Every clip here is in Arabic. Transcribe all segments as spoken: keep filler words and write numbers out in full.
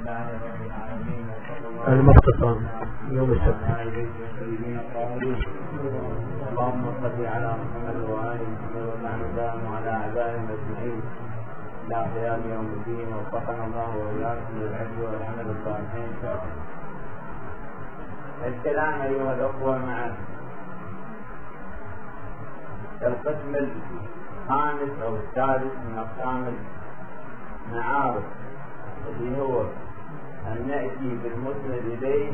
المختصر يوم السبت. اللهم صل على محمد وآل محمد وسلم وعلى أعدائهم أجمعين إلى قيام يوم الدين. وفقنا الله وإياكم للعلم والعمل الصالحين. الكلام أيها الأخوة مع القسم الخامس أو السادس من أقسام المعارف، اللي هو أن نأتي بالمسند إليه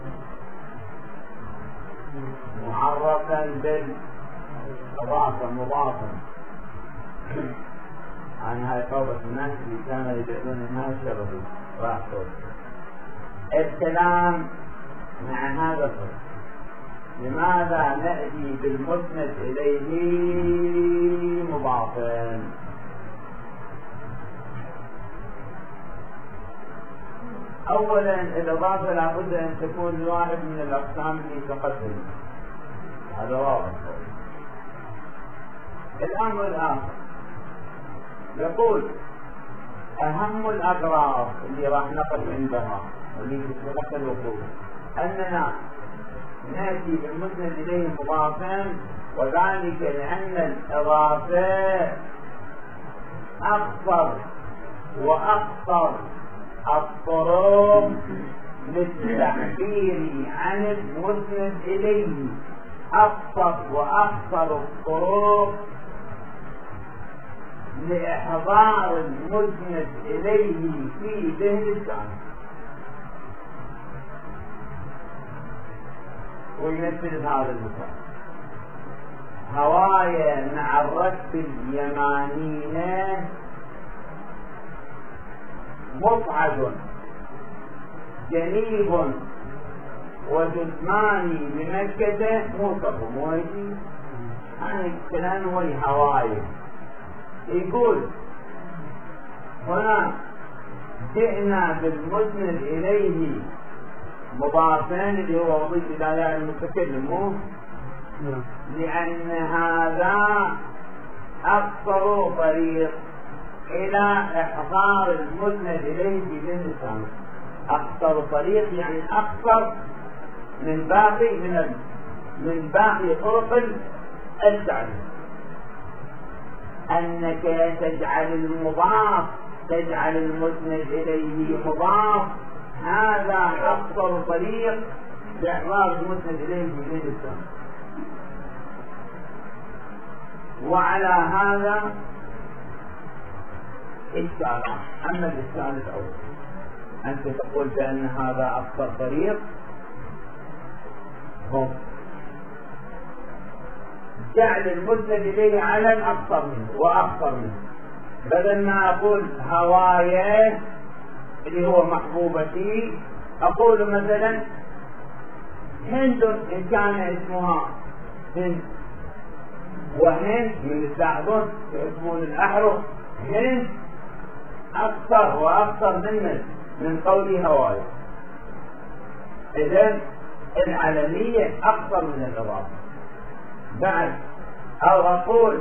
معرفا بالإضافة مضافا. عن هاي قوة الناس اللي كانوا يدعون الناس شبهه راح الكلام مع هذا القسم. لماذا نأتي بالمسند إليه مضافا؟ أولا الإضافة لابد أن تكون واحد من الأقسام اللي تقدم، هذا واضح. الأمر الآخر يقول أهم الأغراض اللي راح نقف عندها واللي تتلقى الوقوف أننا نأتي بالمسند إليه مضافا، وذلك لأن الإضافة أكثر وأكثر الطرق للتعبير عن المسند إليه، أكثر وأكثر الطرق لإحضار المسند إليه في ذهن السامع. ويمثل هذا المثال: هوايا مع الركب اليمانيين مصعد جنيب وجثماني بمكة موصف. موجي هذا الكلام هو الهوايا. يقول هنا جئنا بالمسند إليه مضافين اللي هو وظيفة الآلاء المتكلم، لأن هذا أكثر طريق إلى إحضار المسند إليه في ذهن السامع. أكثر طريق يعني أكثر من باقي من من باقي طرق التعليم. أنك تجعل المضاف تجعل المسند إليه مضاف، هذا أكثر طريق لإحضار المسند إليه في ذهن السامع. وعلى هذا إشكال. أما الإشكال الأول أنت تقول بأن هذا أكثر طريق، هم جعل المسند إليه على أكثر منه وأكثر منه، بدل ما أقول هوايا اللي هو محبوبتي أقول مثلا هند إن كان اسمها هند، وهند من الساعدون يسمون الأحرف هند أكثر وأكثر من من قولي هوايا. إذن العلمية أكثر من الإضافة. بعد أو أقول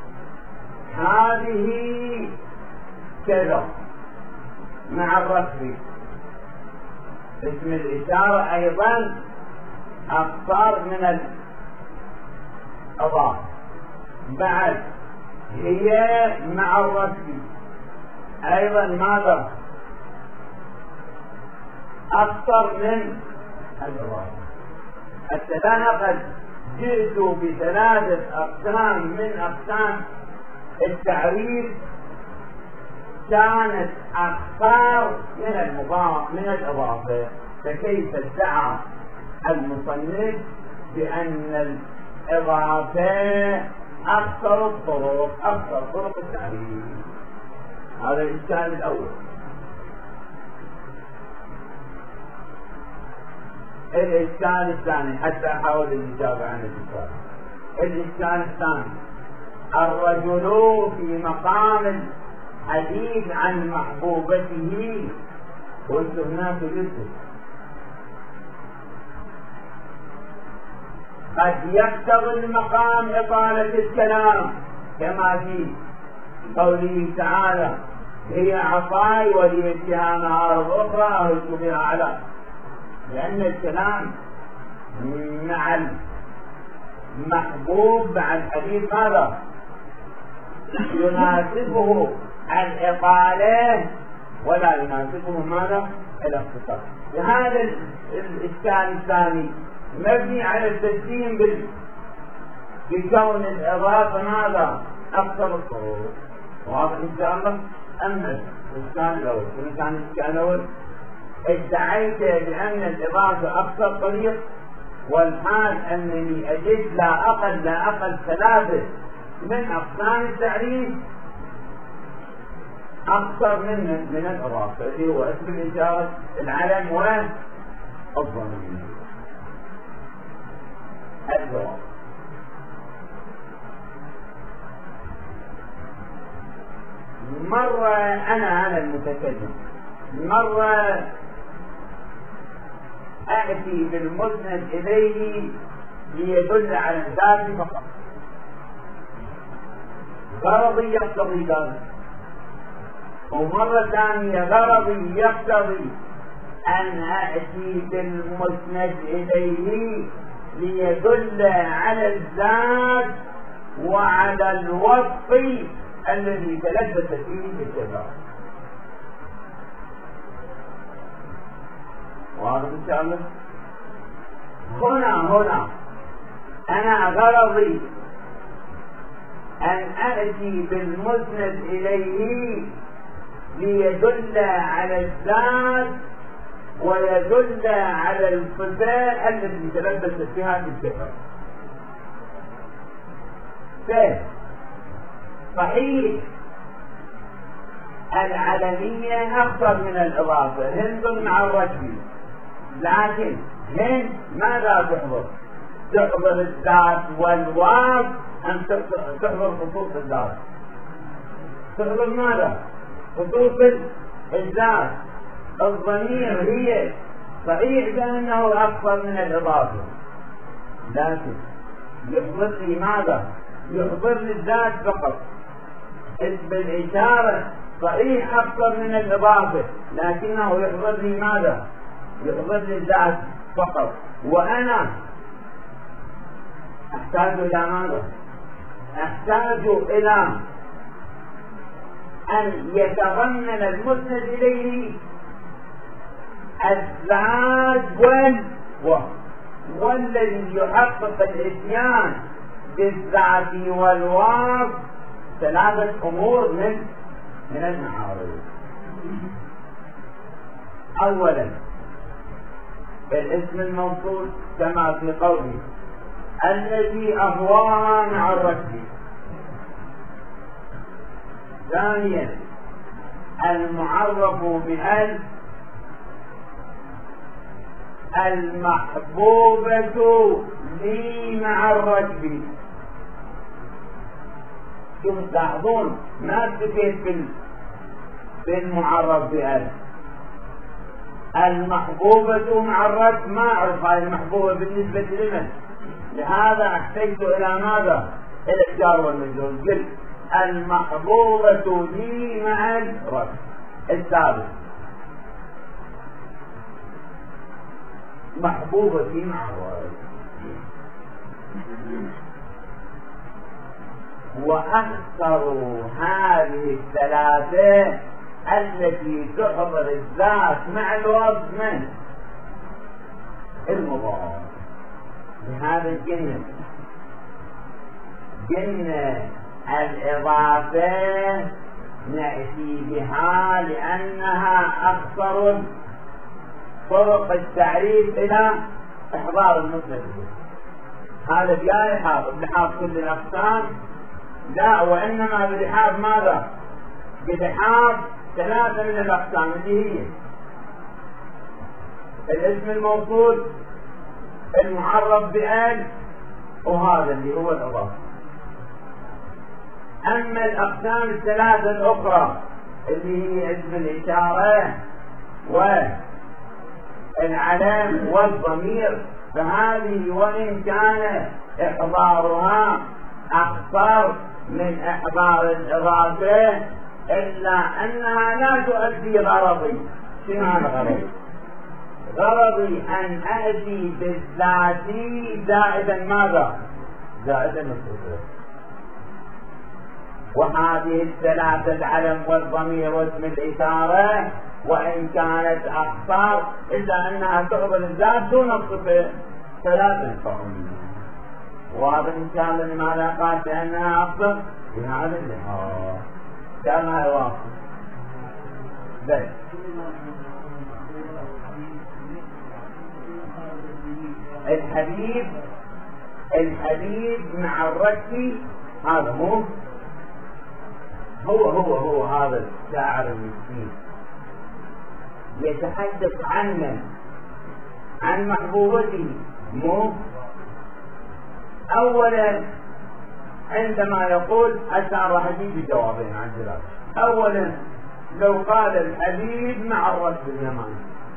هذه كذا مع الرسم اسم الإشارة أيضا أكثر من الإضافة. بعد هي مع الرسم أيضا ماذا أكثر من الإضافة. حتى أنا قد جئت بثلاثة أقسام من أقسام التعريف كانت أكثر من المضاف من الإضافة، فكيف ادعى المصنف بأن الإضافة أكثر الطرق أكثر طرق التعريف؟ هذا الإشكال الأول. الإشكال الثاني حتى أحاول الإجابة عن الإشكال. الإشكال الثاني: الرجل في مقام الحديث عن محبوبته، قلت هناك جزء قد يقتضي المقام إطالة الكلام كما في قوله تعالى هي عصاي ولي بها نهار أخرى أهز بها على، لأن الكلام مع المحبوب مع الحديث ماذا؟ يناسبه الإطالة ولا يناسبه ماذا؟ الاختصار. هذا الإشكال الثاني مبني على التسليم بال بكون الإضافة ماذا؟ أكثر الطرق. واضح إن شاء الله؟ أما الإشكال الأول، الإشكال الأول ادعيت بأن الإضافة أكثر طريق، والحال أنني أجد لا أقل لا أقل ثلاثة من أقسام التعريف أكثر من من الإضافة، اللي هو اسم الإشارة، العلم والضمير. الجواب: مرة أنا أنا المتكلم، مرة أأتي بالمسند إليه ليدل على الذات فقط، غرضي يقتضي ذلك، ومرة ثانية غرضي يقتضي أن أأتي بالمسند إليه ليدل على الذات وعلى الوصف الذي تلبس فيه بالتبع. واضح إن شاء الله؟ هنا هنا أنا غرضي أن أأتي بالمسند إليه ليدل على الذات ويدل على الصفات التي تلبس فيها بالتبع. صحيح العلمية أكثر من الإضافة، هند مع الرجل، لكن هند ماذا تحضر؟ تحضر الذات والواو أم تحضر خصوص الذات؟ تحضر ماذا؟ خصوص الذات. الضمير هي صحيح بأنه أكثر من الإضافة، لكن يحضر لي ماذا؟ يحضر لي الذات فقط. اسم الإشارة صحيح أكثر من الإضافة، لكنه يحضر لي ماذا؟ يحضر لي الذات فقط. وأنا أحتاج إلى ماذا؟ أحتاج إلى أن يتضمن المسند إليه الذات والوصف، والذي يحقق الإتيان بالذات والوصف ثلاثة أمور من من المعارض. أولا الاسم الموصول كما في قوله الذي أهواها مع الركب. ثانيا المعرف بأل المحبوبة لي مع الركب. شوف تلاحظون ما اكتفيت بالمعرف بأل، المحبوبة مع الركب ما أعرف هذه المحبوبة بالنسبة لمن، لهذا احتجت إلى ماذا؟ إلى الجار والمجرور. قلت المحبوبة لي مع الركب. الثالث محبوبتي مع الركب. وأكثر هذه الثلاثة التي تحضر الذات مع الوصف من المضاف. لهذا الجنة جنة الإضافة نأتي بها لأنها أكثر طرق التعريف إلى إحضار المسند. هذا بيا يحاط بلحاظ كل الأقسام، لا وإنما بلحاظ ماذا؟ بلحاظ ثلاثة من الأقسام اللي هي الاسم الموصول، المعرف بأل، وهذا اللي هو الإضافة. أما الأقسام الثلاثة الأخرى اللي هي اسم الإشارة والعلم والضمير فهذه وإن كان إحضارها أكثر من إحضار الإضافة إلا أنها لا تؤدي غرضي. شنو هذا غرضي؟ غرضي أن أأتي بالذاتي زائدا ماذا؟ زائدا الصفة. وهذه الثلاثة العلم والضمير واسم الإشارة وإن كانت أخطر إلا أنها تقبل الذات دون الصفة ثلاثة فهم. وهذا إن شاء الله لماذا قال بأنها أخطر؟ بهذا اللحاظ كان هذا واضح. بس الحديث الحديث مع الركب هذا مو هو هو هو هذا الشاعر المسكين يتحدث عنه عن محبوبته. مو اولا عندما يقول اشعر راح يجيب جوابين عن ذلك. اولا لو قال الحبيب مع الركب اليماني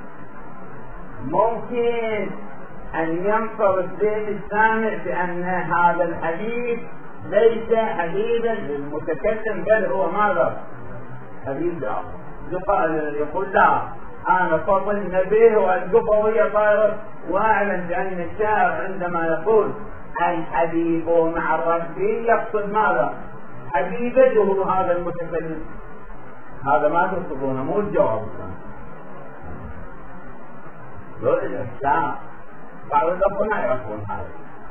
ممكن أن ينطبق ذهن السامع بأن هذا الحديث ليس حبيبا للمتكلم بل هو ماذا؟ حبيب آخر. يقول لا أنا فضل نبيه والقفة وهي طائرة. وأعلم بأن الشاعر عندما يقول الحبيب مع الرب يقصد ماذا؟ حبيبته هذا المتكلم. هذا ما تصدقونه مو الجواب. دول الإحسان بعض الأخوة ما يعرفون هذا.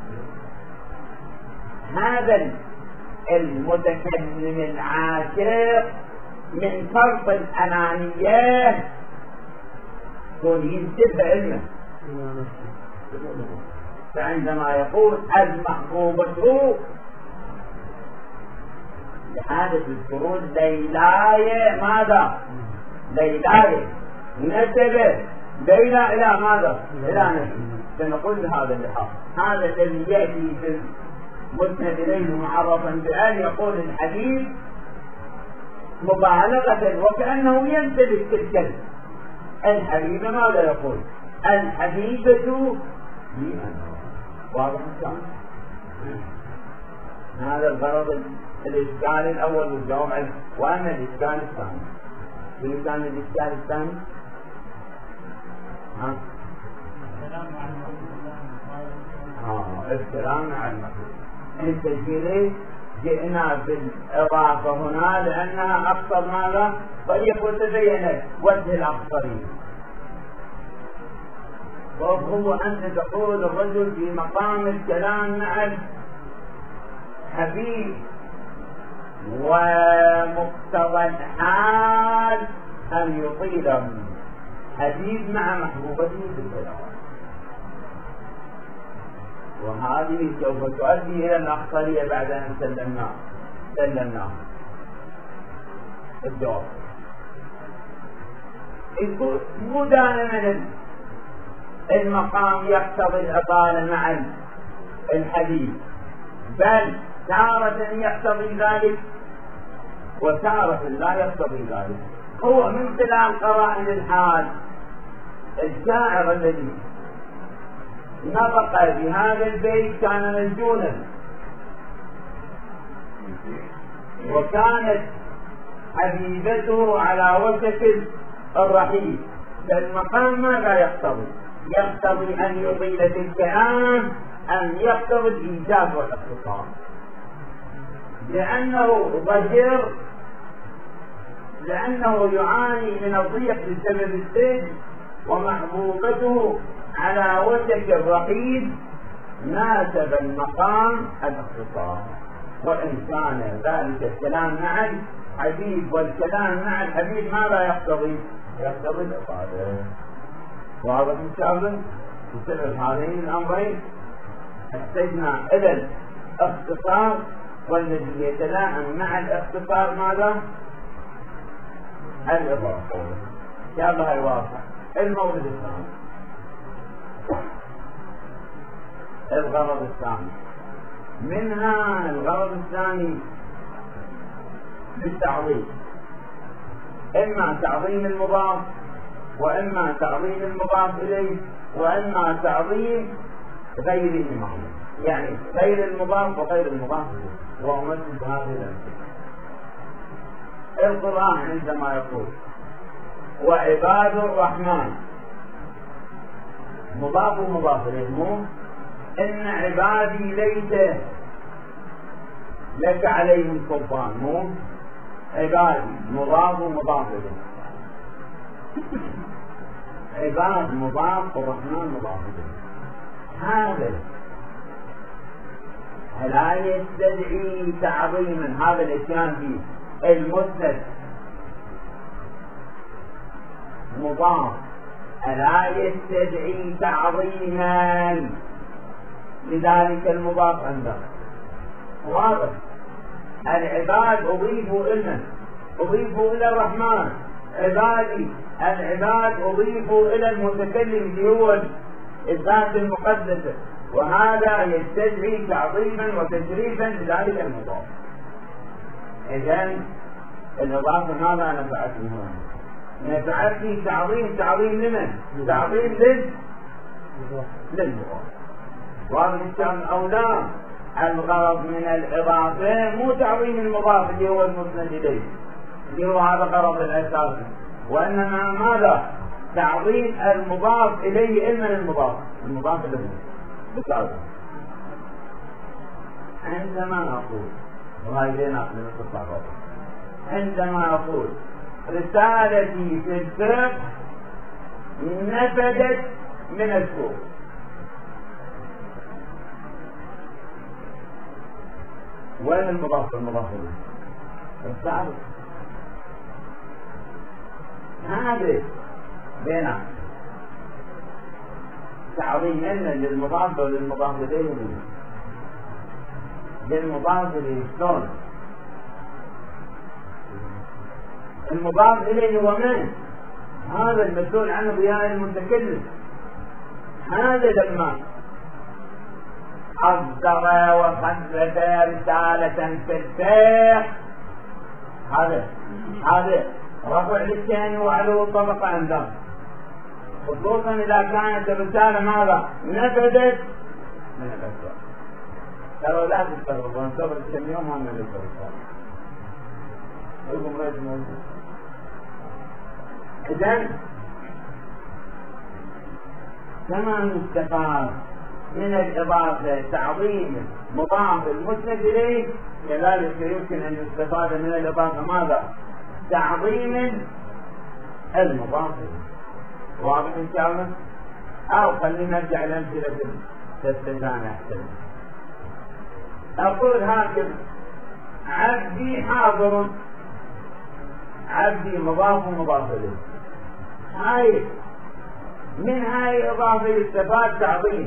هذا المتكلم العاشق من فرط الأنانية يكون ينسب علمه. فعندما يقول المحبوبة لحادث الفروض ليلاية ماذا؟ ليلاية نسبة ليلى إلى ماذا؟ إلى نسبة. سنقول هذا اللحاظ هذا الذي يأتي في المسند إليه معرفا بأن يقول الحديث مبالغة وكأنه يمتلك تلك الحبيبة. ماذا يقول؟ الحبيبة لي أنا. واضح الكلام؟ هذا الغرض الإشكال الأول والجواب عنه. وأما الإشكال الثاني شنو كان الإشكال الثاني؟ ها؟ آه الكلام عن المحبوب. التسجيل جئنا بالإضافة هنا لأنها أكثر ماذا؟ طريق وتبين وجه الأخطرين. وهو أن تقول الرجل في مقام الكلام مع الحبيب ومقتضى الحال أن يطيل حديث مع محبوبته بالكلام. وهذه سوف تؤدي إلى الأخطرية بعد أن سلمناه سلمناه الجواب. يقول مو دائما المقام يقتضي الإطالة مع الحديث بل تارة يقتضي ذلك وتارة لا يقتضي ذلك. هو من خلال قرائن الحال الشاعر الذي نطق بهذا البيت كان مسجونا وكانت حبيبته على وشك الرحيل. فالمقام ماذا يقتضي؟ يقتضي أن يطيل الكلام أن يقتضي الإيجاب والاختصار لأنه ظهير لأنه يعاني من الضيق بسبب السجن ومحبوبته على وشك الرحيل ناسب المقام الاختصار. وإن كان ذلك الكلام مع الحبيب والكلام مع الحبيب ماذا يقتضي؟ يقتضي الإطالة. واضح إن شاء الله؟ بسبب هذين الأمرين احتجنا إلى الاختصار والذي يتلائم مع الاختصار ماذا؟ الإضافة. إن شاء الله الواضح. المورد الثاني الغرض الثاني منها الغرض الثاني بالتعظيم. إما تعظيم المضاف وإما تعظيم المضاف إليه وإما تعظيم غيرهما يعني غير المضاف وغير المضاف إليه. وهو مثل هذه الأمثلة. القرآن عندما يقول وعباد الرحمن مضاف ومضاف إليه، مو إن عبادي ليس لك عليهم سلطان، مو عبادي مضاف ومضاف إليه، عباد مضاف والرحمن مضاف إليه. هذا لا يستدعي تعظيما، هذا الاتيان فيه المسند مضاف لا يستدعي تعظيما لذلك المضاف عنده. واضح؟ العباد أضيفوا إلنا، أضيفوا إلى الرحمن، عبادي العباد أضيفوا إلى المتكلم اللي هو الذات المقدسة، وهذا يستدعي تعظيما وتشريفا لذلك المضاف. إذن الإضافة ماذا نفعتني هنا؟ نفعتني تعظيم، تعظيم لمن؟ تعظيم لل للمضاف. واضح الكلام أو لا؟ الغرض من الإضافة مو تعظيم المضاف اللي هو المسند إليه اللي هو هذا غرض الأساسي، وإنما ماذا؟ تعظيم المضاف إليه إلما المضاف، المضاف إليه بالتعظيم. عندما نقول وهي لنا من القصة، عندما نقول رسالتي في الفقه نفدت من السوق، وين المضاف المضاف إليه؟ الرسالة هذا بينه تعظيم إن للمضاف وللمضاف إليه، للمضاف إليه شلون؟ المضاف إليه هو من؟ هذا المسؤول عنه بيان المتكلم. هذا لما أصدر وخزف رسالة في الفقه، هذا هذا رفع للثاني وعلو طبقة عنده، خصوصا إذا كانت الرسالة ماذا؟ نفذت من الأسواق. ترى لا تستغرب وانتظر كم يوم ما نلقى الرسالة. لكم رأيت موجود. إذن كما نستفاد من الإضافة تعظيم مضاف المسند إليه، كذلك يمكن أن يستفاد من الإضافة ماذا؟ تعظيم المضاف إليه. واضح إن شاء الله؟ أو خلينا نرجع لأمثلة تستفاد أحسن. أقول هكذا: عبدي حاضر، عبدي مضاف ومضاف إليه. هاي من هاي إضافة يستفاد تعظيم.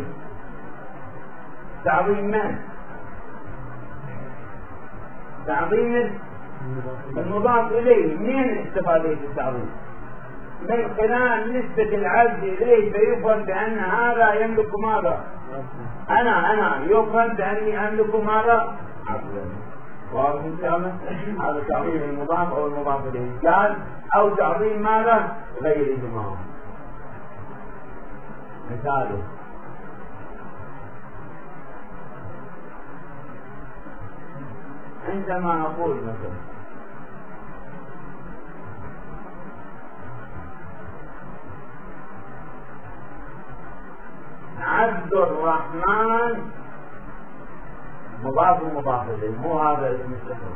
تعظيم من؟ تعظيم المضاف إليه. من استفادة التعظيم؟ من خلال نسبة العبد إليه، فيفهم بأن هذا يملك ماذا؟ أنا أنا يفهم بأني أملك ماذا؟ عبدا. واضح إن شاء الله؟ هذا تعظيم المضاف أو المضاف إليه كان، أو تعظيم ماذا؟ غيرهما. مثاله: عندما نقول مثلا عبد الرحمن مضاف ومضاف إليه، مو هذا اسم الشخص.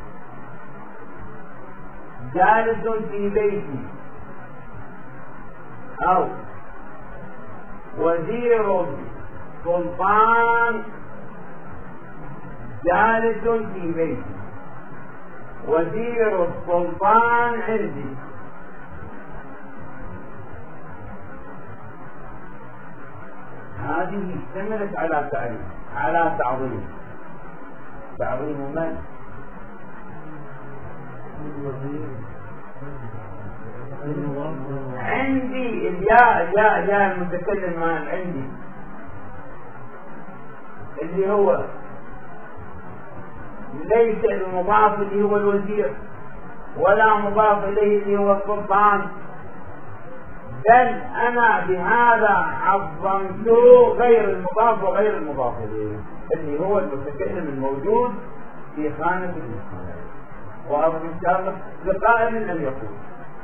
جالس في بيتي، أو وزير سلطان جالس في بيتي، وزير السلطان عندي. هذه اشتملت على تعريف، على تعظيم. تعظيم من؟ عندي الياء، الياء الياء المتكلم مع عندي اللي هو ليس المضاف اللي هو الوزير، ولا مضاف إليه اللي هو السلطان، بل أنا بهذا عظمت غير المضاف وغير المضاف إليه اللي هو المتكلم الموجود في خانة الاسم. واضح إن شاء الله؟ لقائل لم يقول.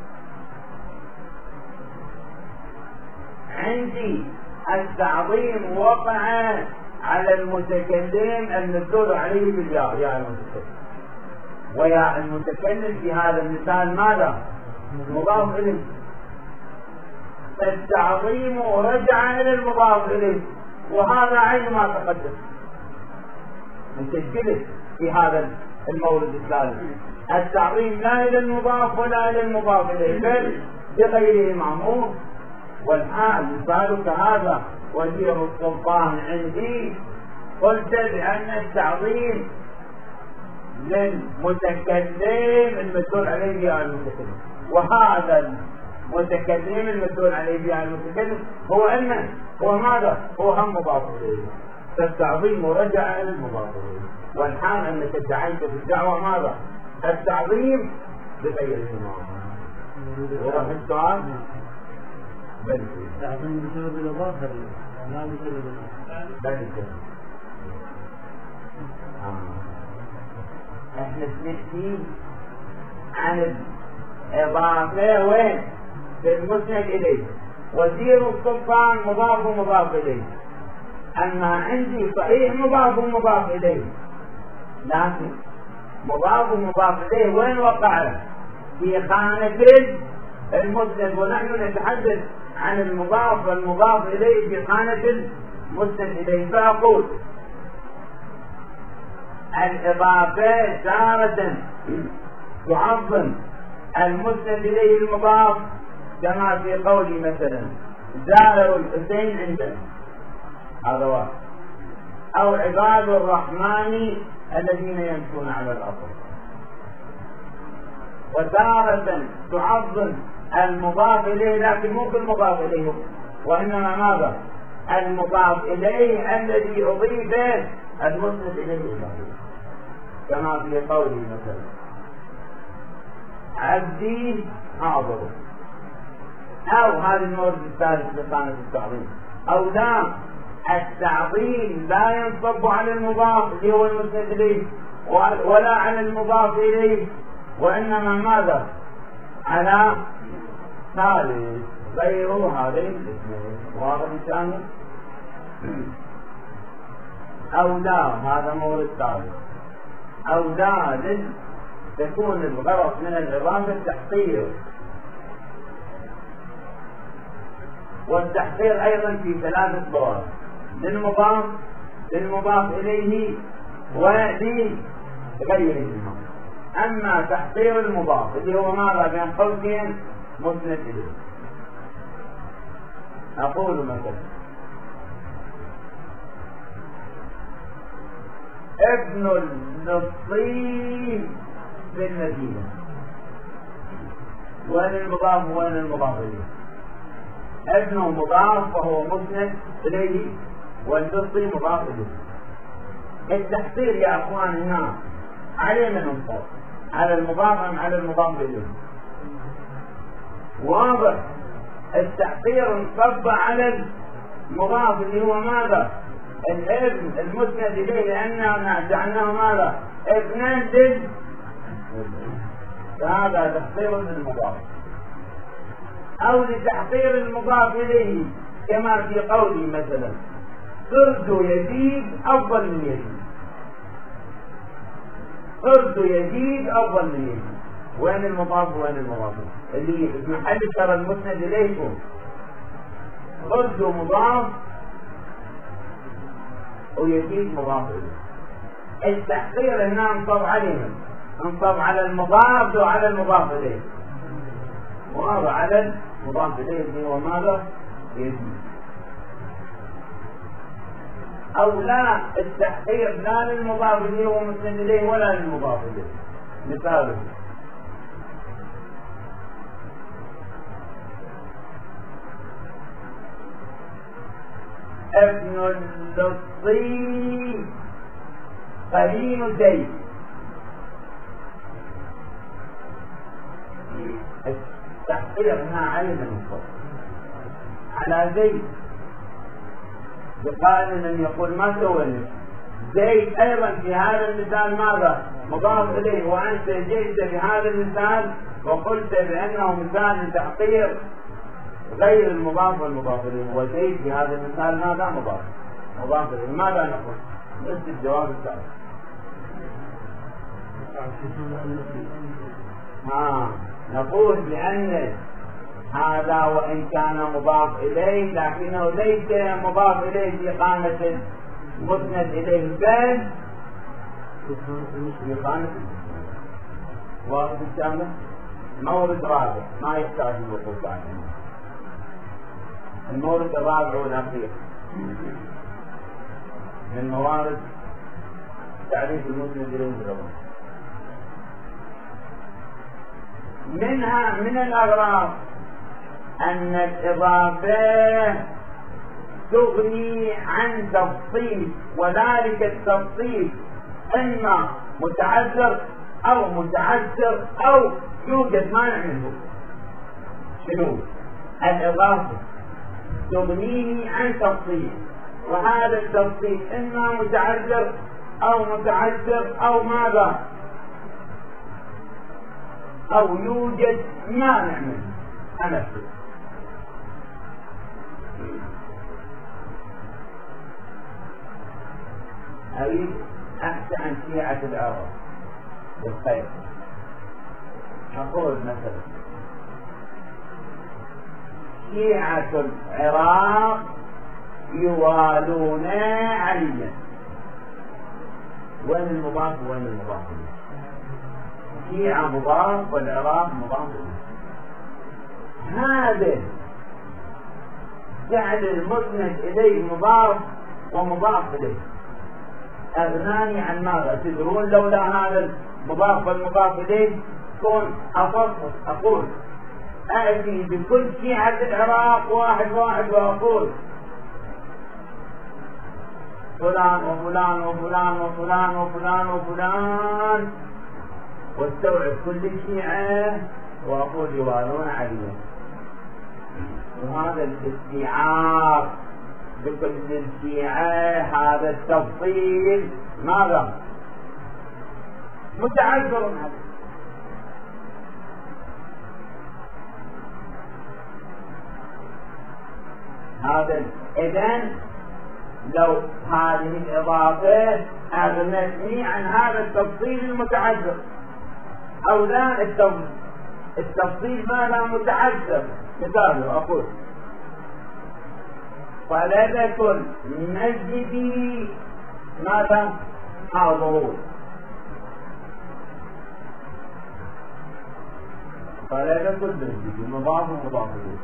عندي التعظيم وقع على المتكلم المدلول عليه بالياء، يا المتكلم، ويا المتكلم في هذا المثال ماذا؟ مضاف إليه. التعظيم رجع إلى المضاف إليه، وهذا عين ما تقدم مسجله في هذا المورد الثالث. التعظيم لا إلى المضاف ولا إلى المضاف إليه، بل بغيره معمول. والحال مثالك هذا وزير السلطان عندي، قلت بأن التعظيم للمتكلم المدلول عليه بها المتكلم، وهذا المتكلم المدلول عليه بها المتكلم هو أن هو ماذا؟ هو هم مضاف إليه، فالتعظيم رجع إلى المضاف إليه. والحال أنك ادعيت في الدعوة ماذا؟ التعظيم بغير المضاف. واضح السؤال؟ بل التعظيم بسبب الإضافة لا بسبب بل احنا بنحكي عن الإضافة وين؟ في المسند إليه. وزير السلطان مضاف ومضاف إليه، أما عندي صحيح مضاف ومضاف إليه، لكن مضاف ومضاف إليه وين وقع؟ في خانة المسند، ونحن نتحدث عن المضاف والمضاف إليه في خانة المسند إليه. فأقول الإضافة تارة تعظم المسند إليه المضاف، كما في قولي مثلا زائر الحسين عندنا، هذا واحد، أو عباد الرحمن الذين يمشون على الأرض. وتارة تعظم المضاف إليه، لكن مو بالمضاف إليه، وإنما ماذا؟ المضاف إليه الذي أضيف المسند إليه، كما في قوله مثلا عبدي حاضر، أو هذا المورد الثالث لقانة التعظيم. أو لا، التعظيم لا ينصب على المضاف اللي هو المسند إليه ولا على المضاف إليه، وإنما ماذا؟ على ثالث غير هذين الاثنين. واضح الثاني؟ أو لا، هذا مورد ثالث. أو لا تكون الغرض من الإضافة التحقير، والتحقير أيضا في ثلاثة ضوابط: للمضاف، للمضاف إليه، ولغيره. أما تحقير المضاف اللي هو ماذا؟ بين قوسين مسند إليه. أقول مثلا ابن اللطيف بالمدينة، وين المضاف وين المضاف إليه؟ ابنه مضاف وهو مسند إليه، واللطي مضاف إليه. التحقير يا أخوان هنا عليه من انصاف، على المضاف أم على المضاف إليه؟ واضح. التحقير انصب على المضاف اللي هو ماذا؟ الابن المسند إليه، لأننا جعلناه ماذا؟ ابنا لل، فهذا تحقير للمضاف. أو لتحقير المضاف إليه، كما في قولي مثلا قرد يزيد أفضل من يزيد، قرد يزيد أفضل من يزيد. وين المضاف وين المضاف؟ اللي في محل ترى المسند إليه قرد مضاف ويزيد مضاف إليه. التحقير هنا انصب عليهم، انصب على المضاف وعلى المضاف إليه، وهذا على المضاف إليه اللي هو ماذا؟ يزيد. أو لا، التحقير لا للمضاف اللي هو مسند إليه ولا للمضاف إليه. مثاله ابن اللطيف قرين زيد. التحقير هنا على المنصب على زيد، بقائل أن يقول ما سوى زيد أيضا في هذا المثال ماذا؟ مضاف إليه، وأنت جئت بهذا المثال وقلت بأنه مثال لتحقير غير المضاف والمضاف إليه، وجئت بهذا المثال ماذا مضاف مضاف إليه، ماذا نقول؟ نفس الجواب الثالث. ها نقول بأن هذا وإن كان مضاف إليه لكنه ليس مضاف إليه في قامة مسند إليه، بل في قامة واحد الشامل مورد رابع ما يحتاج الوقوف عليه. المورد الرابع والأخير من موارد تعريف المسند إليه بالضبط. منها من الأغراض أن الإضافة تغني عن تفصيل، وذلك التفصيل إما متعذر أو متعذر أو يوجد مانع منه. شنو؟ الإضافة تغنيني عن تفصيل، وهذا التفصيل إما متعذر أو متعذر أو ماذا؟ أو يوجد مانع منه. أنا أفهم. أريد أحكي عن شيعة العرب بالخير. أقول مثلا شيعة العراق يوالون عليا. وين المضاف وين المضاف؟ شيعة مضاف والعراق مضاف. هذا جعل المسند إليه مضاف ومضاف إليه أغناني عن ماذا؟ تدرون لولا هذا المضاف والمضاف إليه كون أفصل أقول أأتي بكل شيعة العراق واحد واحد وأقول فلان وفلان وفلان وفلان وفلان وفلان واستوعب كل الشيعة وأقول يوالون عليهم. وهذا الاستيعاب بكل الشيعة هذا التفصيل ماذا؟ متعذر هذا. هذا إذن لو هذه الإضافة أغنتني عن هذا التفصيل المتعذر، أو لا التفصيل ماذا متعذر. مثال أقول فلدكم مسجدي ماذا حاضرون، فلدكم مسجدي مضاف ومضاف إليه.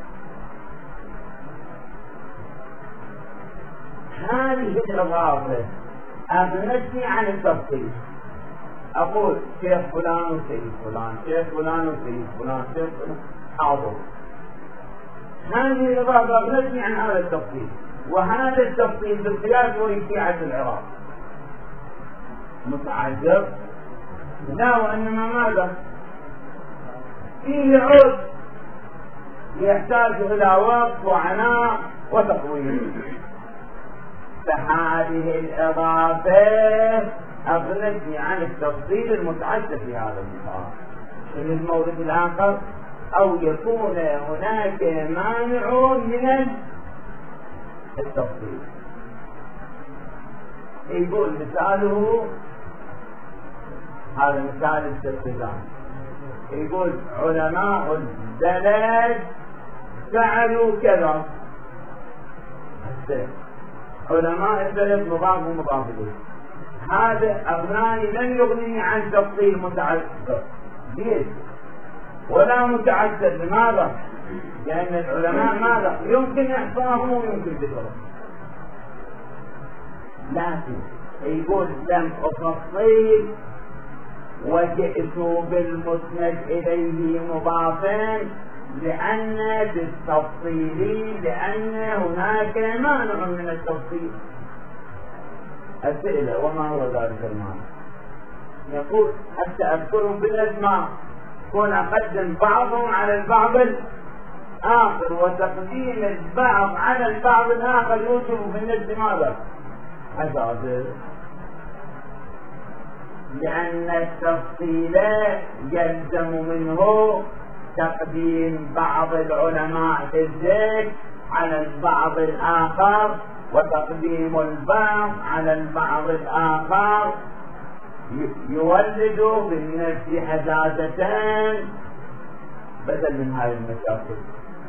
هذه الإضافة أغنتني عن التفصيل. أقول شيخ فلان وسيد فلان، شيخ فلان وسيد فلان، شيخ فلان حاضر. هذه الإضافة أغنتني عن هذا التفصيل، وهذا التفصيل بالقياس هو شيعة العراق متعذر. لا وإنما ماذا؟ فيه عود يحتاج إلى وقت وعناء وتقويم. فهذه الإضافة أغنتني عن التفصيل المتعذر في هذا المقام. من المورد الآخر أو يكون هناك مانع من التفصيل. يقول مثاله هذا مثال الاستخدام. يقول علماء البلد فعلوا كذا. علماء البلد مضاف ومضاف إليه. هذا أغناني لم يغني عن تفصيل متعذر بيد ولا متعذر. لماذا؟ لأن العلماء ماذا؟ يمكن إحصاهم ويمكن ذكرهم. لكن يقول لم أفصل وجئت بالمسند إليه مضافا لأن بالتفصيل لأن هناك مانع من التفصيل. أسئلة وما هو ذلك المانع؟ يقول حتى أذكرهم بالأسماء كون أقدم بعضهم على البعض الآخر، وتقديم البعض على البعض الآخر يوجب في النفس ماذا؟ حساسة. لأن التفصيل يلزم منه تقديم بعض العلماء في الذكر على البعض الآخر، وتقديم البعض على البعض الآخر يولد بالنفس حزازتان بدل من هذه المشاكل.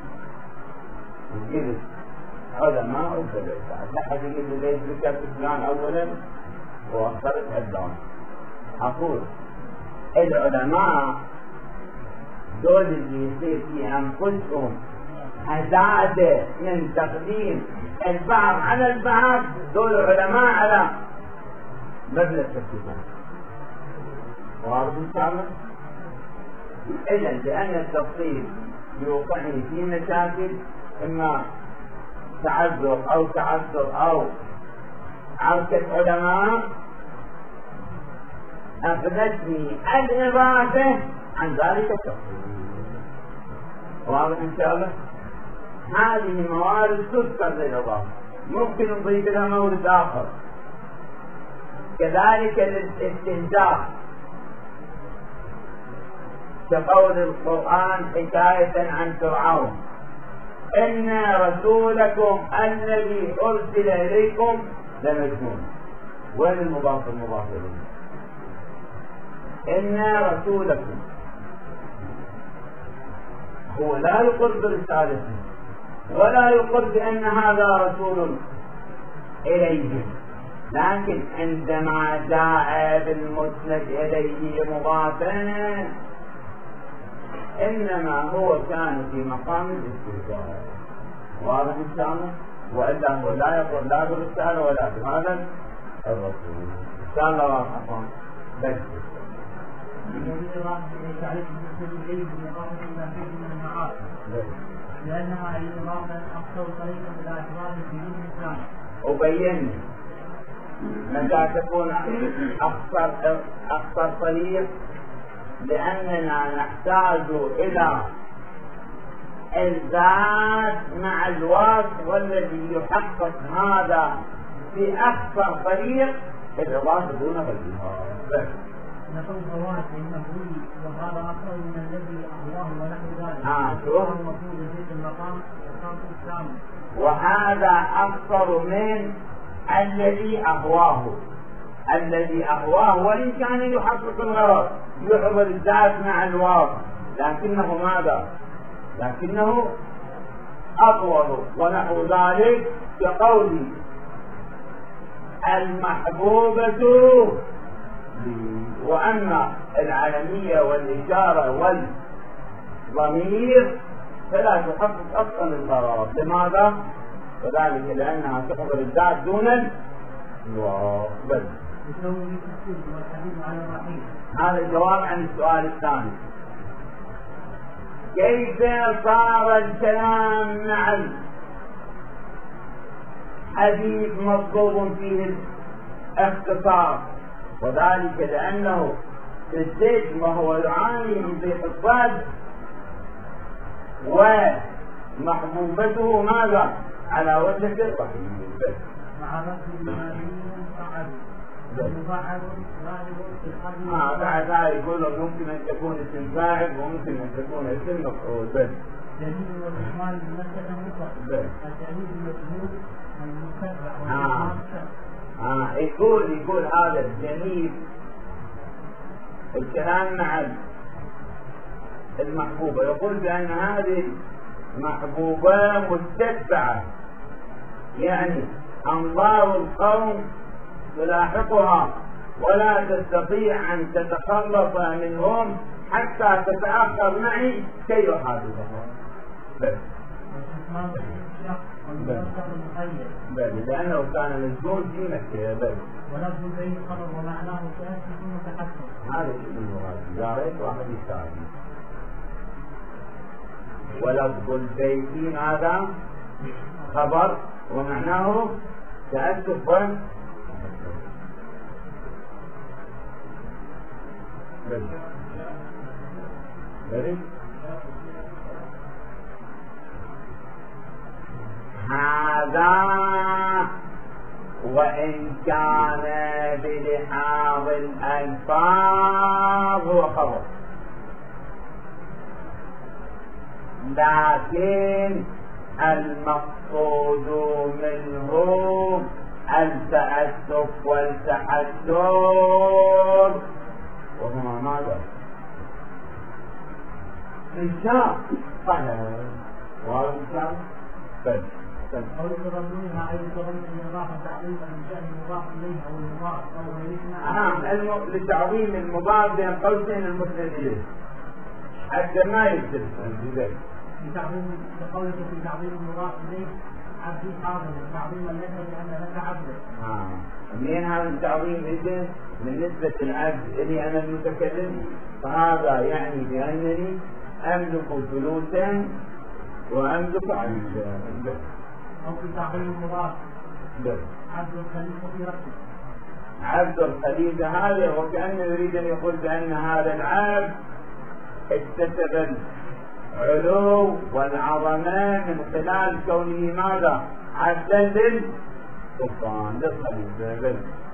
يجلس علماء وفلسفة لا حد يقول لي ليش ذكرت فلان أولا وأخرت هالدون. أقول العلماء دول اللي يصير في أنفسهم هزازة من تقديم البعض على البعض، دول العلماء على مبلغ التفصيل. واضح إن شاء الله؟ إذا لأن التفصيل يوقعني في مشاكل، إما تعذر أو تعثر أو عركة علماء، أفلتني الإضافة عن ذلك التفصيل. واضح إن شاء الله؟ هذه موارد تذكر للإضافة، ممكن نضيف لها مورد آخر. كذلك الاستهزاء كقول القرآن حكاية عن فرعون: إن رسولكم الذي أرسل إليكم لمجنون. وين المضاف المضاف إليه؟ إن رسولكم هو لا يقر برسالته ولا يقر بأن هذا رسول إليهم، لكن عندما جاء بالمسند إليه مضافا إنما هو كان في مقام الاستهزاء. واضح إن شاء الله؟ وإلا هو لا يقر لا بالرسالة ولا بهذا الرسول. إن شاء الله واضح. بس لأنها الإضافة أكثر طريقا إلى اعتبار في دين الإسلام. أبين متى تكون أكثر أكثر طريق، لأننا نحتاج إلى الذات مع الوصف، والذي يحقق هذا في أكثر طريق الإضافة دون غيرها. نقول فوات إنه وهذا أكثر من الذي أهواه ونحو ذلك. آه شوف. المفروض في المقام مقام الإسلام. وهذا أكثر من الذي أهواه. الذي أهواه وإن كان يحقق الغرض، يحضر الذات مع الواو، لكنه ماذا؟ لكنه أطول. ونحو ذلك كقول المحبوبة، وأن العالمية والإشارة والضمير فلا تحقق أصلا الغرض. لماذا؟ وذلك لأنها تحضر الذات دون الواو. هذا الجواب عن السؤال الثاني: كيف صار الكلام مع الحديث مطلوب فيه الاختصار؟ وذلك لأنه في السجن وهو يعاني من ضيق الصدر، ومحبوبته ماذا؟ على وجه الرحيم. مع ما بعد ذلك يقول ممكن أن تكون اسم فاعل وممكن أن تكون اسم مفعول. بس دليل والإجمال بمسألة مطلق. الدليل المجهول المتبع آه. آه. يقول يقول هذا الجميل الكلام مع المحبوبة، يقول بأن هذه محبوبة متبعة، يعني أنظار القوم تلاحقها ولا تستطيع أن تتخلص منهم حتى تتأخر معي كي يحاسبهم. بس بل لأنه كان مسجون في مكة. بل ولفظ البيت خبر ومعناه تأسف متحسن. هذا شيء المراد. يا ريت واحد يساعدني. ولفظ البيت هذا خبر ومعناه تأسف و بل بل هذا وإن كان بلحاظ الألفاظ هو خبر، لكن المقصود منه التأسف والتحسر، وهما ماذا؟ إنشاء صحيح وإنشاء بل أو يتضمنها أي يتضمن الإضافة تعظيما لشأن المضاف إليه أو المضاف أو غيرهما. نعم، لتعظيم المضاف بين قوسين المسند إليه حتى ما يختلف ذلك. لتعظيم لقولك في تعظيم المضاف إليه عبدي حاضر، تعظيما لك لأن لك عبدا. آه. منين هذا التعظيم إذن؟ من نسبة العبد إلي أنا المتكلم، فهذا يعني بأنني أملك فلوسا وأملك عبدا. أو في تعظيم المضاف عبد الخليفة في رأسه. عبد الخليفة هذا وكأنه يريد أن يقول بأن هذا العبد اكتسب العلو والعظمة من خلال كونه ماذا؟ عبدا للسلطان للخليفة.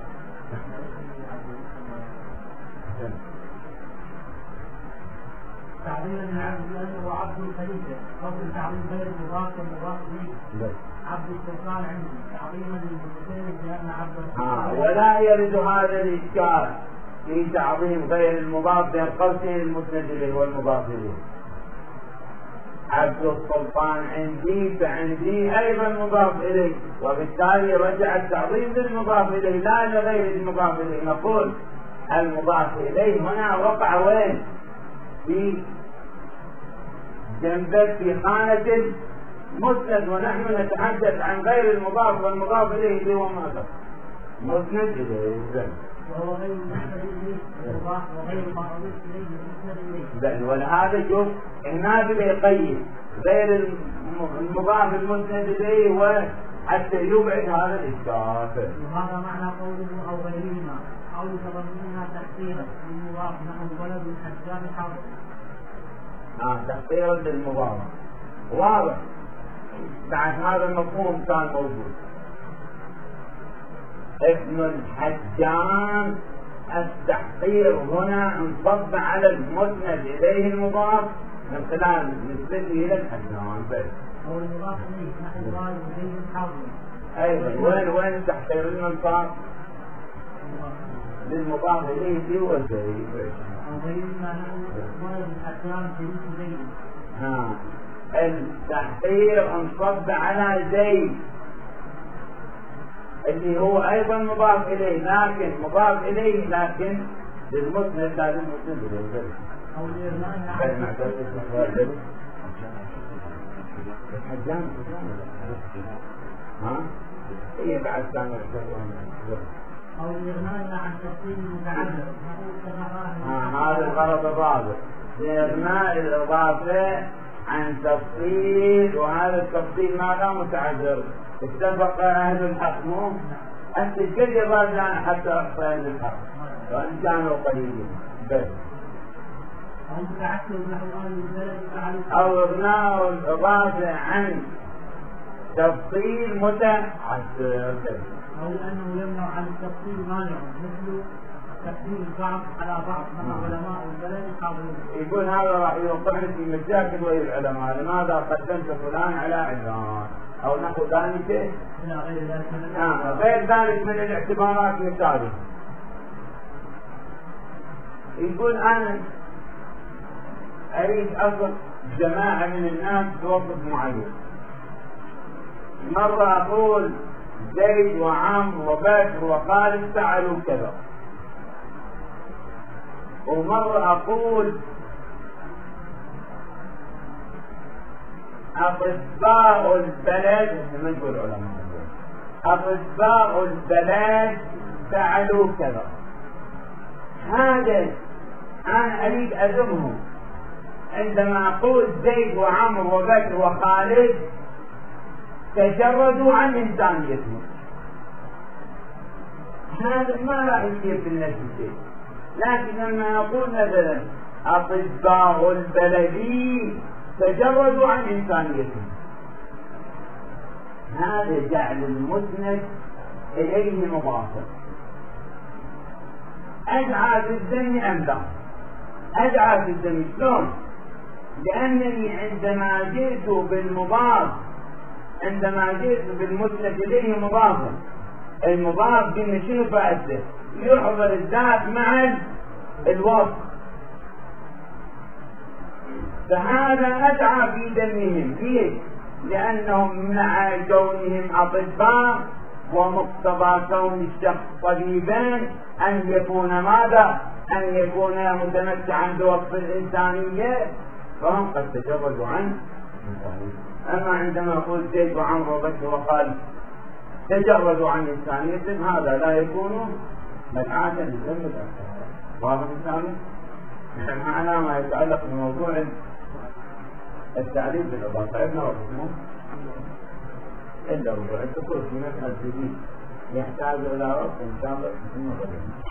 تعظيم العبد لأنه عبد الخليفة، أو في تعظيم غير المضاف والمضاف إليه عبد السلطان عندي، تعظيما للمتكلم لأن عبد آه. ولا يرد هذا الإشكال في تعظيم غير المضاف بين قوسين المسند إليه والمضاف إليه. عبد السلطان عندي فعندي أيضا مضاف إليه، وبالتالي رجع التعظيم للمضاف إليه لا لغير المضاف إليه. نقول المضاف إليه هنا وقع وين؟ في جنبه في خانة المسند، ونحن نتحدث عن غير المضاف والمضاف إليه اللي هو ماذا؟ مسند إليه. وهو غير المسند إليه المضاف وغير ما أضيف إليه المسند إليه. بل ولهذا شوف النابل يقيد غير المضاف المسند إليه وحتى يبعد هذا الإشكال. وهذا معنى قوله أو غيرهما أو يتضمنها تحقيرا للمضاف نحو ولد الحجام حاضر. آه تحقيرا للمضاف واضح. بعد هذا المفهوم كان موجود. ابن الحجام التحقير هنا انصب على المسند إليه المضاف من خلال نسبته إلى الحجام. أو المضاف إليه نحو والد زيد حاضر. أيضا وين وين تحقير المنصب؟ للمضاف إليه في وزيد. أو غيرهما نحو ولد الحجام شريك زيد. ها التحقير انصب على زيد اللي هو أيضا مضاف إليه، لكن مضاف إليه لكن للمسند لا للمسند إليه. أو الإرماء الحجام ها؟ هي بعد كان أو الإغناء عن تفصيل المتعلق. هذا الغرض الرابع، الإغناء الإضافة عن تفصيل، وهذا التفصيل ماذا متعذر؟ اتفق أهل الحق مو؟ الكل يضاف لنا حتى أحصى أهل الحق وإن كانوا قليلين بس. أو إغناء الإضافة عن تفصيل متعذر. أو لأنه يمنع عن التفصيل مانع مثل تفصيل البعض على بعض مع علماء البلد حاضرين. يقول هذا راح يوقعني في مشاكل ويا العلماء، لماذا قدمت فلان على علان أو نحو ذلك إلى غير ذلك. نعم غير ذلك من الاعتبارات مثاله. يقول أنا أريد أصل جماعة من الناس بوقت معين، مرة أقول زيد وعمرو وبكر وخالد فعلوا كذا، ومرة أقول أطباء البلد، ما نقول علماء، أطباء البلد فعلوا كذا. هذا أنا أريد أذمهم عندما أقول زيد وعمرو وبكر وخالد تجردوا عن إنسانيتهم، هذا ما راح يصير في النفس شيء. لكن لما نقول مثلا أطباء البلد تجردوا عن إنسانيتهم، هذا جعل المسند إليه مضافا. أدعى في الدم أم لا؟ أدعى في الدم. شلون؟ لأنني عندما جئت بالمضاف عندما جئت بالمسند إليه مضافا، المضاف بما شنو فائدته؟ يحضر الذات مع الوصف، فهذا أدعى في دمهم. ليش؟ لأنهم مع كونهم أطباء ومقتضى كون الشخص طبيبا أن يكون ماذا؟ أن يكون متمتعا بوصف الإنسانية، فهم قد تجردوا عن الإنسانية. أما عندما قلت زيد وعمرو وبكر وخالد تجردوا عن إنسانيتهم، هذا لا يكون مدعاة للذنب الأكبر. واضح الإنسان؟ معنى ما يتعلق بموضوع التعريف بالإضافة. ابن ربكم إلا ربع الذكور في مسألة جديد يحتاج إلى رب إن شاء الله.